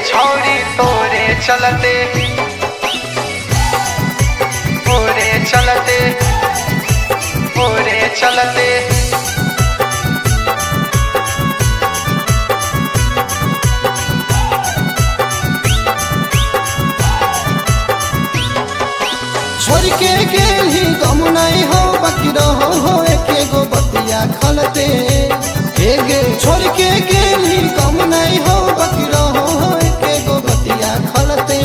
छौरी तोरे चलते ओरे चलते ओरे चलते छोड़ के गेल ही गम नहीं हो बाकी रहो हो एके गो बतिया खलते हे गे छोड़ के गेल ही गम नहीं हो बाकी रहो हो एके गो बतिया खलते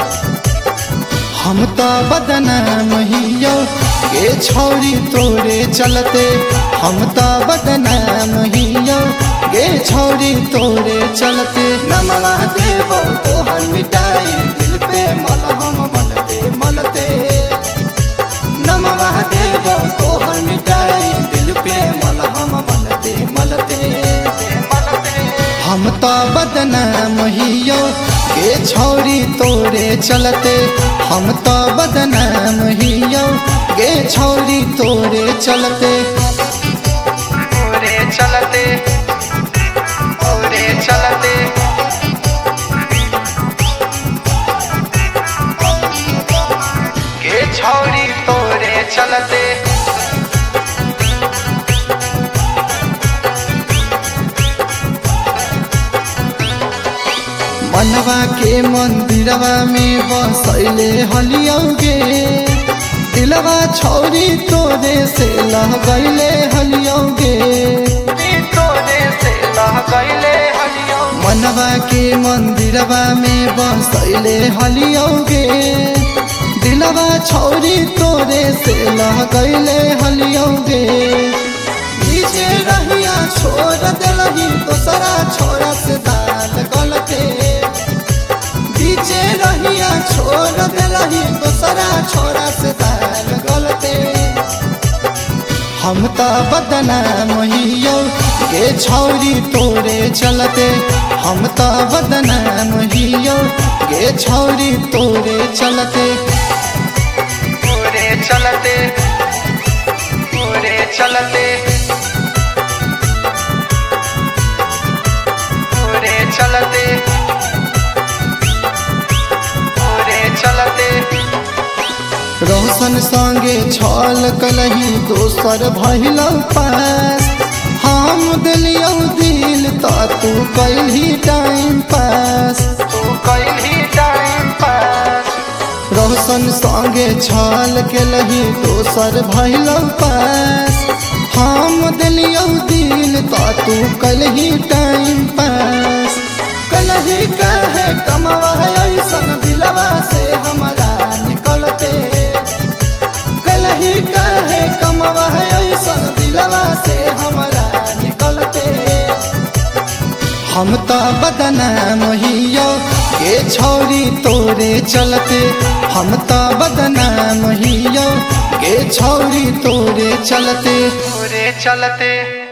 हम तो बदनाम हियो के छौरी तोरे चलते हम तो बदनाम हियो गे छौरी तोरे चलते नमवा देवो तोहर मिटाई दिल पे मलहम मलते मलते नमवा देवो तोहर मिटाई दिल पे मलहम मलते मलते हम तो बदनाम हियो के छौरी तोरे चलते हम तो बदनाम हियो गे छौरी तोरे चलते ओरे चलते ओरे चलते के छौरी तोरे चलते मनवा के मंदिरवा में बसैले हलियोगे दिलवा छौरी तोरे से लह गईले हलियोगे तोरे से लह गईले हलियो मनवा के मंदिरवा में बसैले हलियोगे दिलवा छौरी तोरे से लह गईले हलियोगे नीचे रहिया छोड़ दिलही दोसरा छोरा से दाल गलते नीचे रहिया छोड़ दिलही दोसरा छोरा से दाल गलते हम तो बदनाम हियो के छौरी तोरे चलते हम तो बदनाम हियो के छौरी तोरे चलते ओरे चलते ओरे चलते ओरे चलते ओरे चलते रोशन संगे छल कलही दोसर भइल पास हम दिलियो दिल तो तू कैलही टाइम पास तू कैलही टाइम पास रोशन संगे छल केलही दोसर भइल पास हम दिलियो दिल तो तू कैलही टाइम पास कलही कहे कमवा ऐसन दिलवा से हमारा निकलते कलही कहे कमवा ऐसन दिलवा से हमारा निकलते हम तो बदनाम हियो के छौरी तोरे चलते हम तो बदनाम हियो के छौरी तोरे चलते ओरे चलते